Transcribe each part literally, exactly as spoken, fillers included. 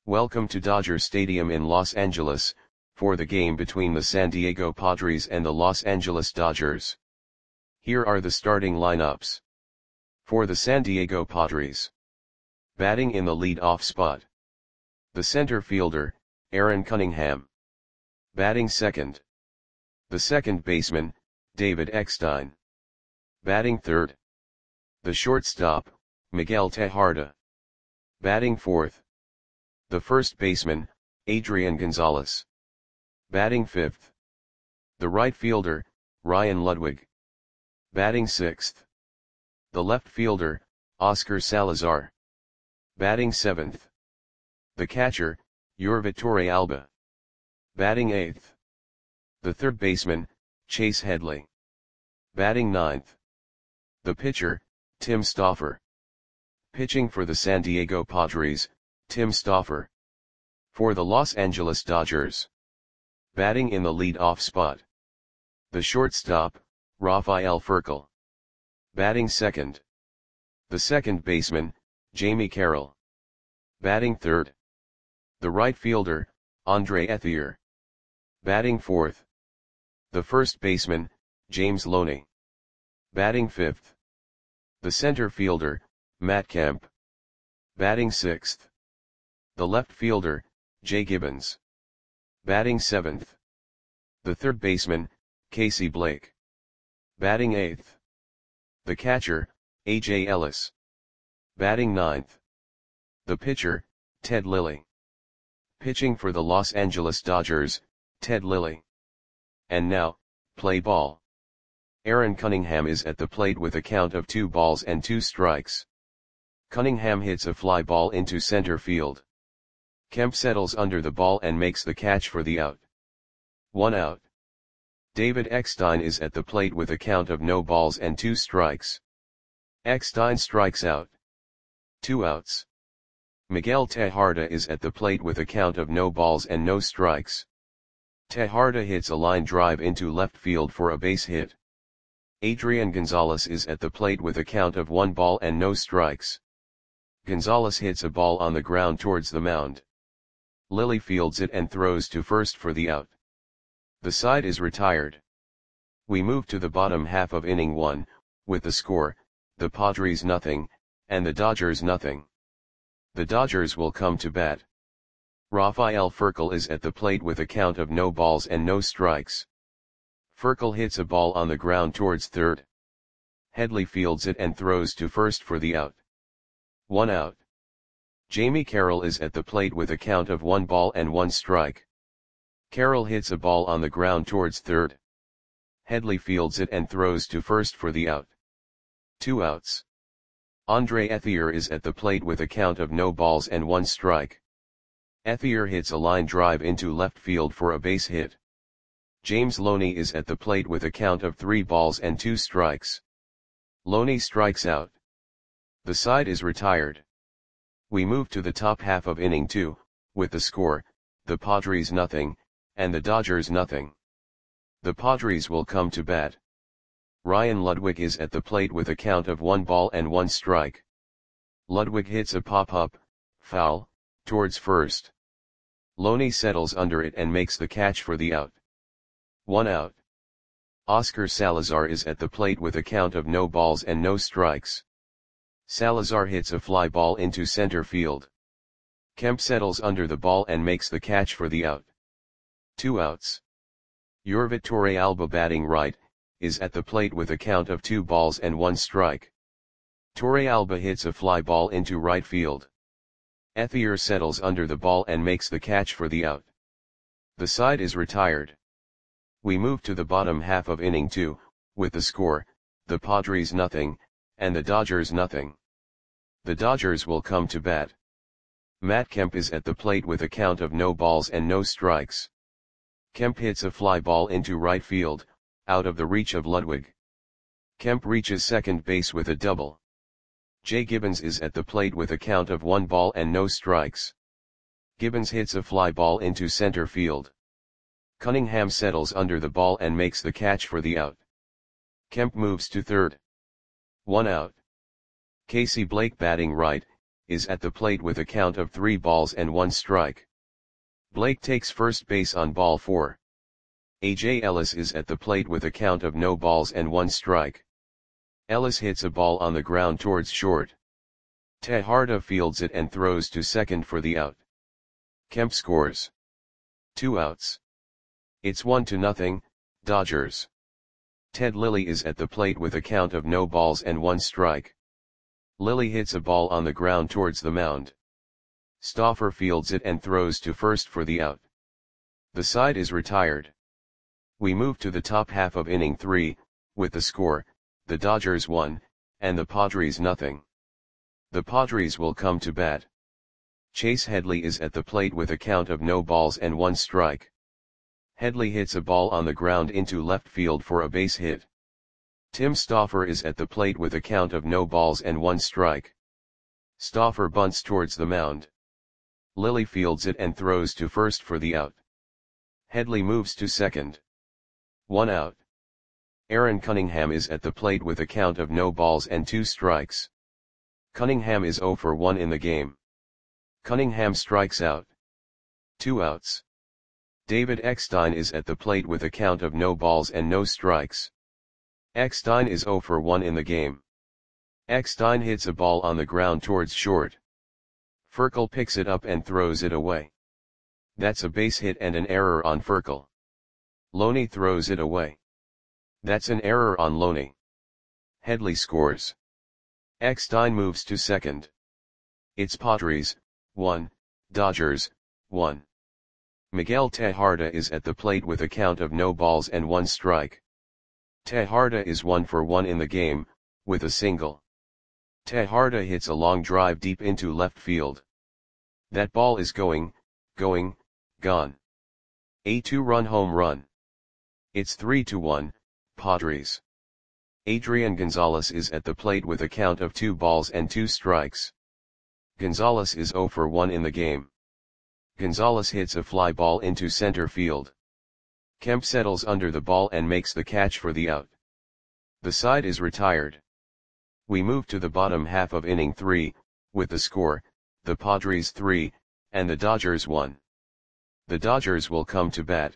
Welcome to Dodger Stadium in Los Angeles, for the game between the San Diego Padres and the Los Angeles Dodgers. Here are the starting lineups. For the San Diego Padres. Batting in the lead-off spot. The center fielder, Aaron Cunningham. Batting second. The second baseman, David Eckstein. Batting third. The shortstop, Miguel Tejada. Batting fourth. The first baseman, Adrian Gonzalez. Batting fifth. The right fielder, Ryan Ludwig. Batting sixth. The left fielder, Oscar Salazar. Batting seventh. The catcher, Yorvi Torrealba. Batting eighth. The third baseman, Chase Headley. Batting ninth. The pitcher, Tim Stauffer. Pitching for the San Diego Padres, Tim Stauffer. For the Los Angeles Dodgers. Batting in the lead-off spot. The shortstop, Rafael Furcal. Batting second. The second baseman, Jamie Carroll. Batting third. The right fielder, Andre Ethier. Batting fourth. The first baseman, James Loney. Batting fifth. The center fielder, Matt Kemp. Batting sixth. The left fielder, Jay Gibbons. Batting seventh. The third baseman, Casey Blake. Batting eighth. The catcher, A J Ellis. Batting ninth. The pitcher, Ted Lilly. Pitching for the Los Angeles Dodgers, Ted Lilly. And now, play ball. Aaron Cunningham is at the plate with a count of two balls and two strikes. Cunningham hits a fly ball into center field. Kemp settles under the ball and makes the catch for the out. One out. David Eckstein is at the plate with a count of no balls and two strikes. Eckstein strikes out. Two outs. Miguel Tejada is at the plate with a count of no balls and no strikes. Tejada hits a line drive into left field for a base hit. Adrian Gonzalez is at the plate with a count of one ball and no strikes. Gonzalez hits a ball on the ground towards the mound. Lilly fields it and throws to first for the out. The side is retired. We move to the bottom half of inning one, with the score, the Padres nothing, and the Dodgers nothing. The Dodgers will come to bat. Rafael Furcal is at the plate with a count of no balls and no strikes. Furcal hits a ball on the ground towards third. Headley fields it and throws to first for the out. One out. Jamie Carroll is at the plate with a count of one ball and one strike. Carroll hits a ball on the ground towards third. Headley fields it and throws to first for the out. Two outs. Andre Ethier is at the plate with a count of no balls and one strike. Ethier hits a line drive into left field for a base hit. James Loney is at the plate with a count of three balls and two strikes. Loney strikes out. The side is retired. We move to the top half of inning two, with the score, the Padres nothing, and the Dodgers nothing. The Padres will come to bat. Ryan Ludwig is at the plate with a count of one ball and one strike. Ludwig hits a pop-up, foul, towards first. Loney settles under it and makes the catch for the out. One out. Oscar Salazar is at the plate with a count of no balls and no strikes. Salazar hits a fly ball into center field. Kemp settles under the ball and makes the catch for the out. Two outs. Yorvi Torrealba batting right, is at the plate with a count of two balls and one strike. Torrealba hits a fly ball into right field. Ethier settles under the ball and makes the catch for the out. The side is retired. We move to the bottom half of inning two, with the score, the Padres nothing, and the Dodgers nothing. The Dodgers will come to bat. Matt Kemp is at the plate with a count of no balls and no strikes. Kemp hits a fly ball into right field, out of the reach of Ludwig. Kemp reaches second base with a double. Jay Gibbons is at the plate with a count of one ball and no strikes. Gibbons hits a fly ball into center field. Cunningham settles under the ball and makes the catch for the out. Kemp moves to third. One out. Casey Blake batting right, is at the plate with a count of three balls and one strike. Blake takes first base on ball four. A J Ellis is at the plate with a count of no balls and one strike. Ellis hits a ball on the ground towards short. Tejada fields it and throws to second for the out. Kemp scores. Two outs. It's one to nothing, Dodgers. Ted Lilly is at the plate with a count of no balls and one strike. Lilly hits a ball on the ground towards the mound. Stauffer fields it and throws to first for the out. The side is retired. We move to the top half of inning three, with the score, the Dodgers one, and the Padres nothing. The Padres will come to bat. Chase Headley is at the plate with a count of no balls and one strike. Headley hits a ball on the ground into left field for a base hit. Tim Stauffer is at the plate with a count of no balls and one strike. Stauffer bunts towards the mound. Lilly fields it and throws to first for the out. Headley moves to second. One out. Aaron Cunningham is at the plate with a count of no balls and two strikes. Cunningham is zero for one in the game. Cunningham strikes out. Two outs. David Eckstein is at the plate with a count of no balls and no strikes. Eckstein is zero for one in the game. Eckstein hits a ball on the ground towards short. Furkel picks it up and throws it away. That's a base hit and an error on Furkel. Loney throws it away. That's an error on Loney. Headley scores. Eckstein moves to second. It's Padres, one, Dodgers, one. Miguel Tejada is at the plate with a count of no balls and one strike. Tejada is one for one in the game, with a single. Tejada hits a long drive deep into left field. That ball is going, going, gone. A two-run home run. It's three to one, Padres. Adrian Gonzalez is at the plate with a count of two balls and two strikes. Gonzalez is zero for one in the game. Gonzalez hits a fly ball into center field. Kemp settles under the ball and makes the catch for the out. The side is retired. We move to the bottom half of inning three, with the score, the Padres three, and the Dodgers one. The Dodgers will come to bat.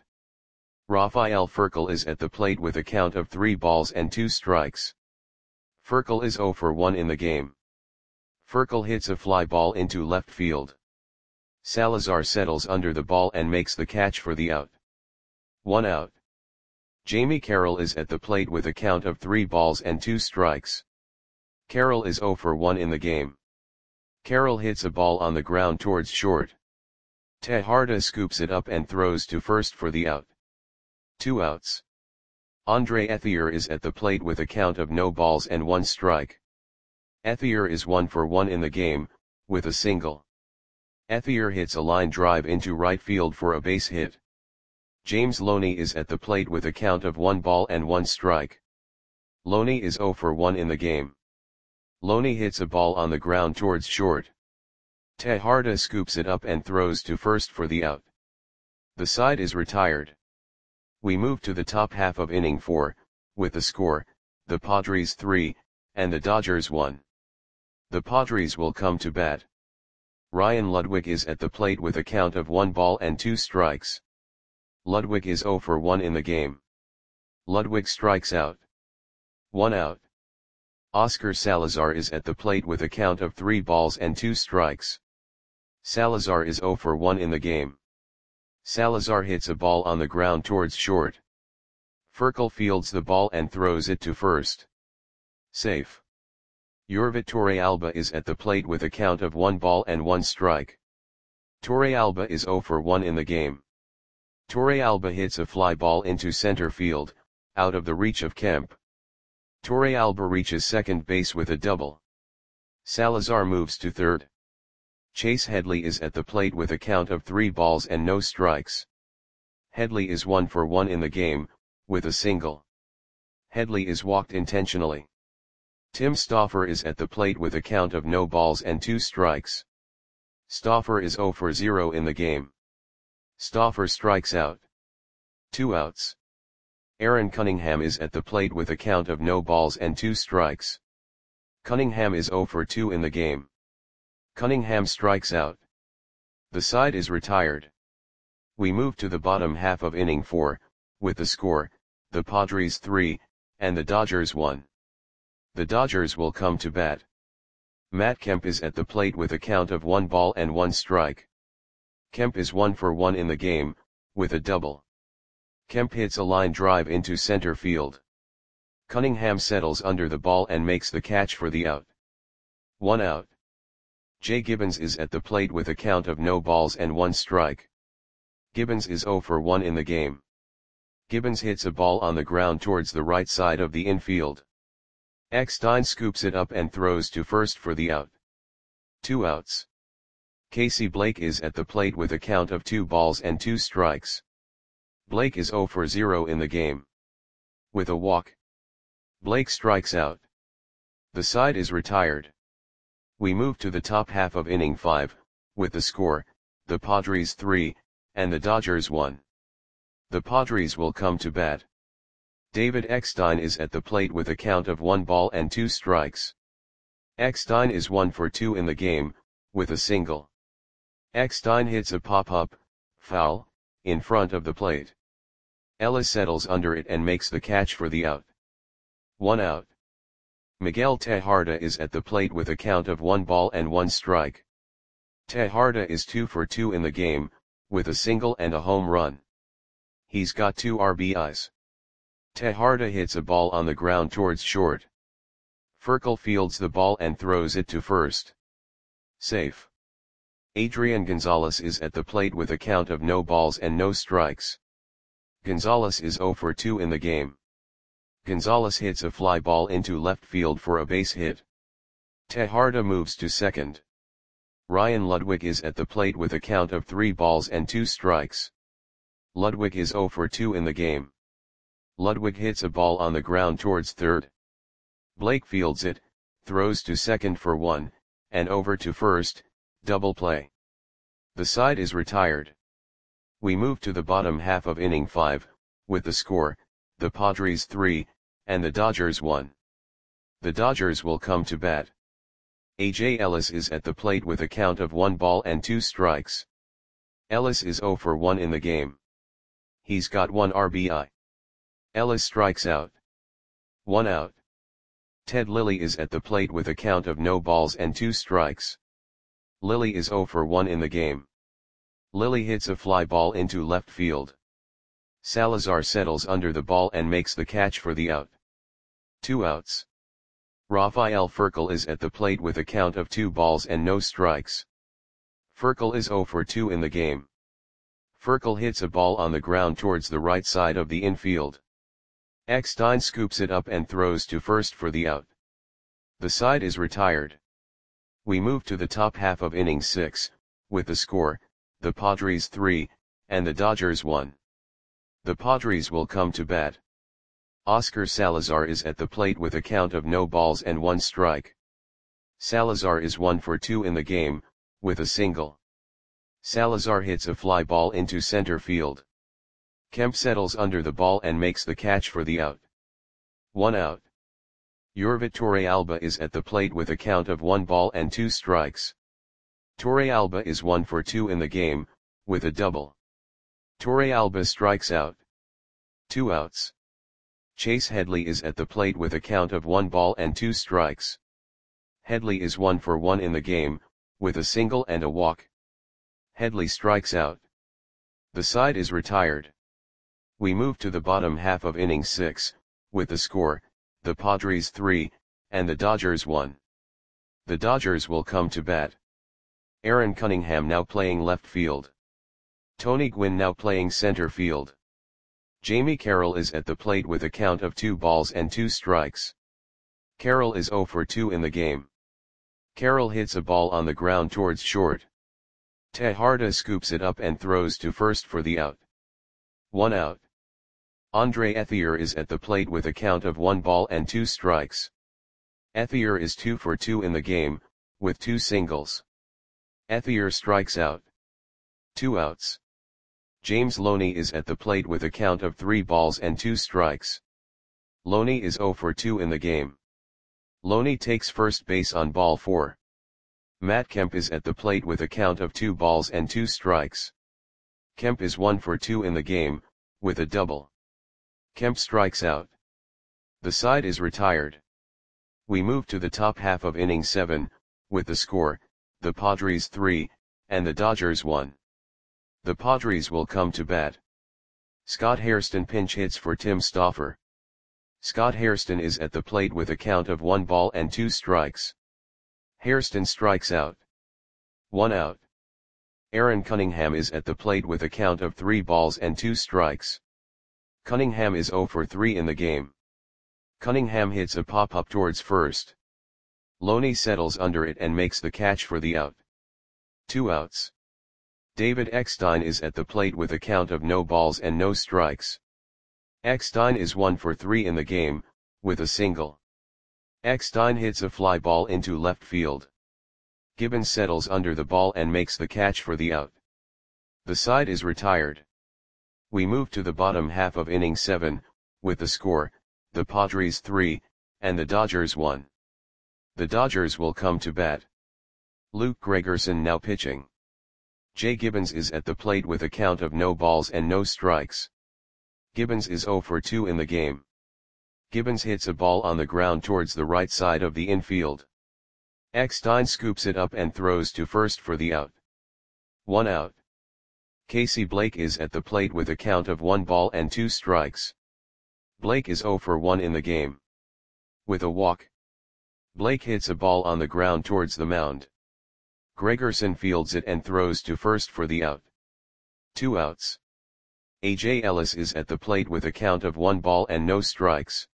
Rafael Furkel is at the plate with a count of three balls and two strikes. Furkel is zero for one in the game. Furkel hits a fly ball into left field. Salazar settles under the ball and makes the catch for the out. One out. Jamie Carroll is at the plate with a count of three balls and two strikes. Carroll is zero for one in the game. Carroll hits a ball on the ground towards short. Tejada scoops it up and throws to first for the out. Two outs. Andre Ethier is at the plate with a count of no balls and one strike. Ethier is one for one in the game, with a single. Ethier hits a line drive into right field for a base hit. James Loney is at the plate with a count of one ball and one strike. Loney is zero for one in the game. Loney hits a ball on the ground towards short. Tejada scoops it up and throws to first for the out. The side is retired. We move to the top half of inning four, with the score, the Padres three, and the Dodgers one. The Padres will come to bat. Ryan Ludwig is at the plate with a count of one ball and two strikes. Ludwig is zero for one in the game. Ludwig strikes out. One out. Oscar Salazar is at the plate with a count of three balls and two strikes. Salazar is zero for one in the game. Salazar hits a ball on the ground towards short. Furkel fields the ball and throws it to first. Safe. Yorvit Torrealba is at the plate with a count of one ball and one strike. Torrealba is zero for one in the game. Torrealba hits a fly ball into center field, out of the reach of Kemp. Torrealba reaches second base with a double. Salazar moves to third. Chase Headley is at the plate with a count of three balls and no strikes. Headley is one for one in the game, with a single. Headley is walked intentionally. Tim Stauffer is at the plate with a count of no balls and two strikes. Stauffer is zero for zero in the game. Stauffer strikes out. Two outs. Aaron Cunningham is at the plate with a count of no balls and two strikes. Cunningham is zero for two in the game. Cunningham strikes out. The side is retired. We move to the bottom half of inning four, with the score, the Padres three, and the Dodgers one. The Dodgers will come to bat. Matt Kemp is at the plate with a count of one ball and one strike. Kemp is one for one in the game, with a double. Kemp hits a line drive into center field. Cunningham settles under the ball and makes the catch for the out. One out. Jay Gibbons is at the plate with a count of no balls and one strike. Gibbons is zero for one in the game. Gibbons hits a ball on the ground towards the right side of the infield. Eckstein scoops it up and throws to first for the out. Two outs. Casey Blake is at the plate with a count of two balls and two strikes. Blake is zero for zero in the game. With a walk, Blake strikes out. The side is retired. We move to the top half of inning five, with the score, the Padres three, and the Dodgers one. The Padres will come to bat. David Eckstein is at the plate with a count of one ball and two strikes. Eckstein is one for two in the game, with a single. Eckstein hits a pop-up, foul, in front of the plate. Ellis settles under it and makes the catch for the out. One out. Miguel Tejada is at the plate with a count of one ball and one strike. Tejada is two for two in the game, with a single and a home run. He's got two R B Is. Tejada hits a ball on the ground towards short. Furcal fields the ball and throws it to first. Safe. Adrian Gonzalez is at the plate with a count of no balls and no strikes. Gonzalez is zero for two in the game. Gonzalez hits a fly ball into left field for a base hit. Tejada moves to second. Ryan Ludwig is at the plate with a count of three balls and two strikes. Ludwig is zero for two in the game. Ludwig hits a ball on the ground towards third. Blake fields it, throws to second for one, and over to first, double play. The side is retired. We move to the bottom half of inning five, with the score, the Padres three, and the Dodgers one. The Dodgers will come to bat. A J Ellis is at the plate with a count of one ball and two strikes. Ellis is zero for one in the game. He's got one R B I. Ellis strikes out. One out. Ted Lilly is at the plate with a count of no balls and two strikes. Lilly is zero for one in the game. Lilly hits a fly ball into left field. Salazar settles under the ball and makes the catch for the out. Two outs. Rafael Furcal is at the plate with a count of two balls and no strikes. Furcal is zero for two in the game. Furcal hits a ball on the ground towards the right side of the infield. Eckstein scoops it up and throws to first for the out. The side is retired. We move to the top half of inning six, with the score, the Padres three, and the Dodgers one. The Padres will come to bat. Oscar Salazar is at the plate with a count of no balls and one strike. Salazar is one for two in the game, with a single. Salazar hits a fly ball into center field. Kemp settles under the ball and makes the catch for the out. One out. Yorvit Torrealba is at the plate with a count of one ball and two strikes. Torrealba is one for two in the game, with a double. Torrealba strikes out. Two outs. Chase Headley is at the plate with a count of one ball and two strikes. Headley is one for one in the game, with a single and a walk. Headley strikes out. The side is retired. We move to the bottom half of inning six, with the score, the Padres three, and the Dodgers one. The Dodgers will come to bat. Aaron Cunningham now playing left field. Tony Gwynn now playing center field. Jamie Carroll is at the plate with a count of two balls and two strikes. Carroll is zero for two in the game. Carroll hits a ball on the ground towards short. Tejada scoops it up and throws to first for the out. One out. Andre Ethier is at the plate with a count of one ball and two strikes. Ethier is two for two in the game, with two singles. Ethier strikes out. Two outs. James Loney is at the plate with a count of three balls and two strikes. Loney is zero for two in the game. Loney takes first base on ball four. Matt Kemp is at the plate with a count of two balls and two strikes. Kemp is one for two in the game, with a double. Kemp strikes out. The side is retired. We move to the top half of inning seven, with the score, the Padres three, and the Dodgers one. The Padres will come to bat. Scott Hairston pinch hits for Tim Stauffer. Scott Hairston is at the plate with a count of one ball and two strikes. Hairston strikes out. One out. Aaron Cunningham is at the plate with a count of three balls and two strikes. Cunningham is zero for three in the game. Cunningham hits a pop-up towards first. Loney settles under it and makes the catch for the out. Two outs. David Eckstein is at the plate with a count of no balls and no strikes. Eckstein is one for three in the game, with a single. Eckstein hits a fly ball into left field. Gibbons settles under the ball and makes the catch for the out. The side is retired. We move to the bottom half of inning seven, with the score, the Padres three, and the Dodgers one. The Dodgers will come to bat. Luke Gregerson now pitching. Jay Gibbons is at the plate with a count of no balls and no strikes. Gibbons is zero for two in the game. Gibbons hits a ball on the ground towards the right side of the infield. Eckstein scoops it up and throws to first for the out. One out. Casey Blake is at the plate with a count of one ball and two strikes. Blake is zero for one in the game. With a walk. Blake hits a ball on the ground towards the mound. Gregerson fields it and throws to first for the out. Two outs. A J Ellis is at the plate with a count of one ball and no strikes.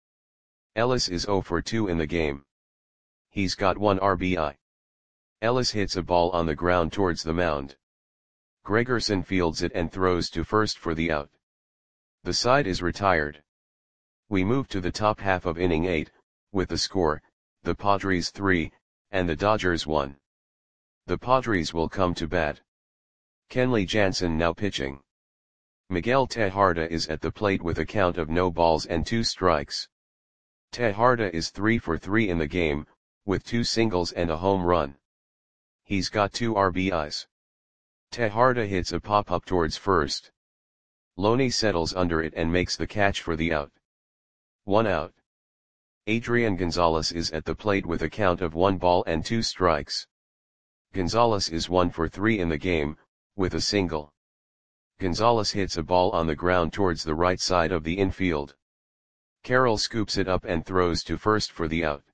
Ellis is zero for two in the game. He's got one R B I. Ellis hits a ball on the ground towards the mound. Gregerson fields it and throws to first for the out. The side is retired. We move to the top half of inning eight, with the score, the Padres three, and the Dodgers one. The Padres will come to bat. Kenley Jansen now pitching. Miguel Tejada is at the plate with a count of no balls and two strikes. Tejada is three for three in the game, with two singles and a home run. He's got two R B Is. Tejada hits a pop-up towards first. Loney settles under it and makes the catch for the out. One out. Adrian Gonzalez is at the plate with a count of one ball and two strikes. Gonzalez is one for three in the game, with a single. Gonzalez hits a ball on the ground towards the right side of the infield. Carroll scoops it up and throws to first for the out.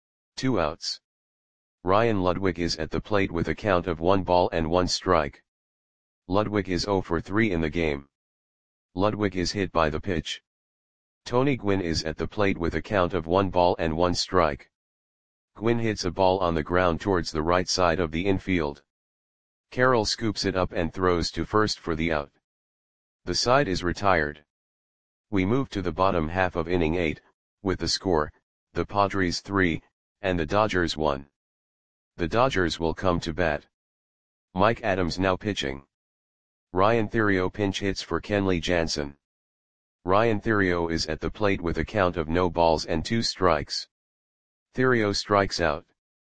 Two outs. Ryan Ludwig is at the plate with a count of one ball and one strike. Ludwig is zero for three in the game. Ludwig is hit by the pitch. Tony Gwynn is at the plate with a count of one ball and one strike. Gwynn hits a ball on the ground towards the right side of the infield. Carroll scoops it up and throws to first for the out. The side is retired. We move to the bottom half of inning eight, with the score, the Padres three, and the Dodgers one. The Dodgers will come to bat. Mike Adams now pitching. Ryan Theriot pinch hits for Kenley Jansen. Ryan Theriot is at the plate with a count of no balls and two strikes. Theriot strikes out.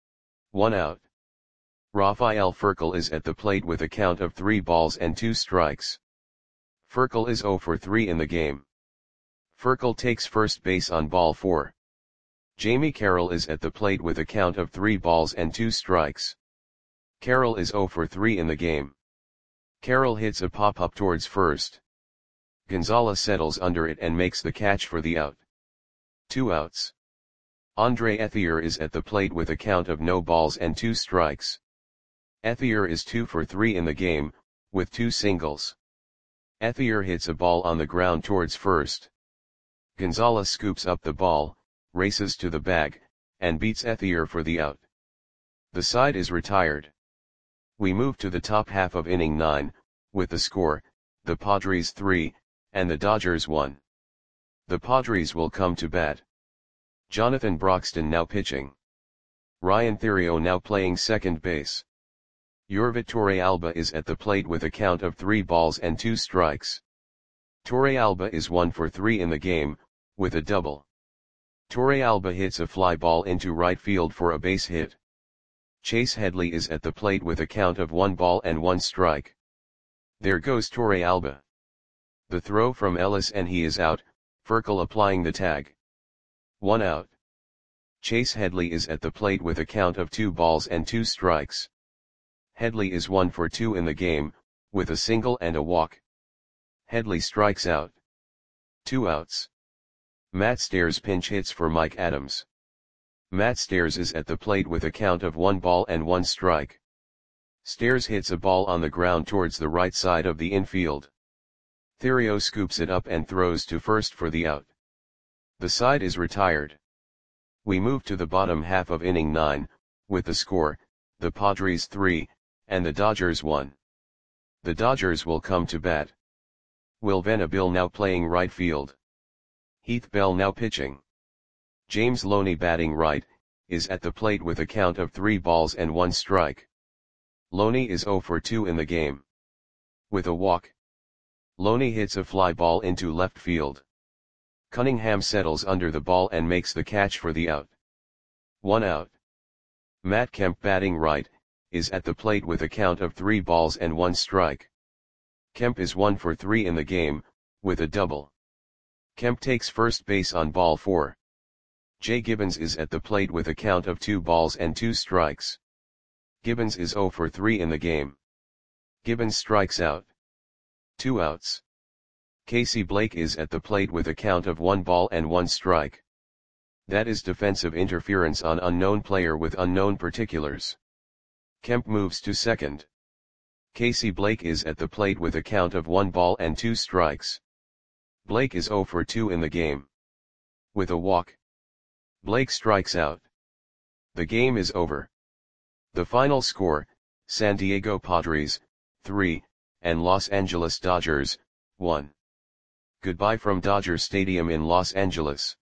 One out. Rafael Furcal is at the plate with a count of three balls and two strikes. Furcal is zero for three in the game. Furcal takes first base on ball four. Jamie Carroll is at the plate with a count of three balls and two strikes. Carroll is zero for three in the game. Carroll hits a pop-up towards first. Gonzalez settles under it and makes the catch for the out. Two outs. Andre Ethier is at the plate with a count of no balls and two strikes. Ethier is two for three in the game, with two singles. Ethier hits a ball on the ground towards first. Gonzalez scoops up the ball, races to the bag, and beats Ethier for the out. The side is retired. We move to the top half of inning nine, with the score, the Padres three, and the Dodgers one. The Padres will come to bat. Jonathan Broxton now pitching. Ryan Theriot now playing second base. Yorvit Torrealba is at the plate with a count of three balls and two strikes. Torrealba is one for three in the game, with a double. Torrealba hits a fly ball into right field for a base hit. Chase Headley is at the plate with a count of one ball and one strike. There goes Torrealba. The throw from Ellis and he is out, Furcal applying the tag. One out. Chase Headley is at the plate with a count of two balls and two strikes. Headley is one for two in the game, with a single and a walk. Headley strikes out. Two outs. Matt Stairs pinch hits for Mike Adams. Matt Stairs is at the plate with a count of one ball and one strike. Stairs hits a ball on the ground towards the right side of the infield. Theriot scoops it up and throws to first for the out. The side is retired. We move to the bottom half of inning nine, with the score, the Padres three, and the Dodgers one. The Dodgers will come to bat. Will Venable now playing right field. Heath Bell now pitching. James Loney batting right, is at the plate with a count of three balls and one strike. Loney is zero for two in the game. With a walk. Loney hits a fly ball into left field. Cunningham settles under the ball and makes the catch for the out. One out. Matt Kemp batting right, is at the plate with a count of three balls and one strike. Kemp is one for three in the game, with a double. Kemp takes first base on ball four. Jay Gibbons is at the plate with a count of two balls and two strikes. Gibbons is zero for three in the game. Gibbons strikes out. Two outs. Casey Blake is at the plate with a count of one ball and one strike. That is defensive interference on unknown player with unknown particulars. Kemp moves to second. Casey Blake is at the plate with a count of one ball and two strikes. Blake is zero for two in the game. With a walk. Blake strikes out. The game is over. The final score, San Diego Padres, three, and Los Angeles Dodgers, one. Goodbye from Dodger Stadium in Los Angeles.